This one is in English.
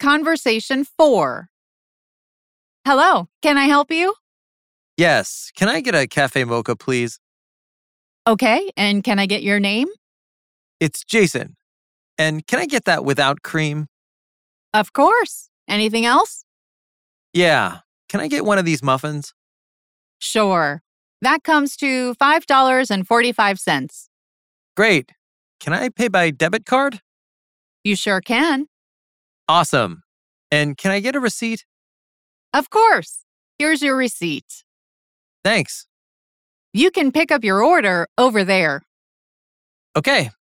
Conversation 4. Hello, can I help you? Yes, can I get a cafe mocha, please? Okay, and can I get your name? It's Jason. And can I get that without cream? Of course. Anything else? Yeah. Can I get one of these muffins? Sure. That comes to $5.45. Great. Can I pay by debit card? You sure can. Awesome. And can I get a receipt? Of course. Here's your receipt. Thanks. You can pick up your order over there. Okay,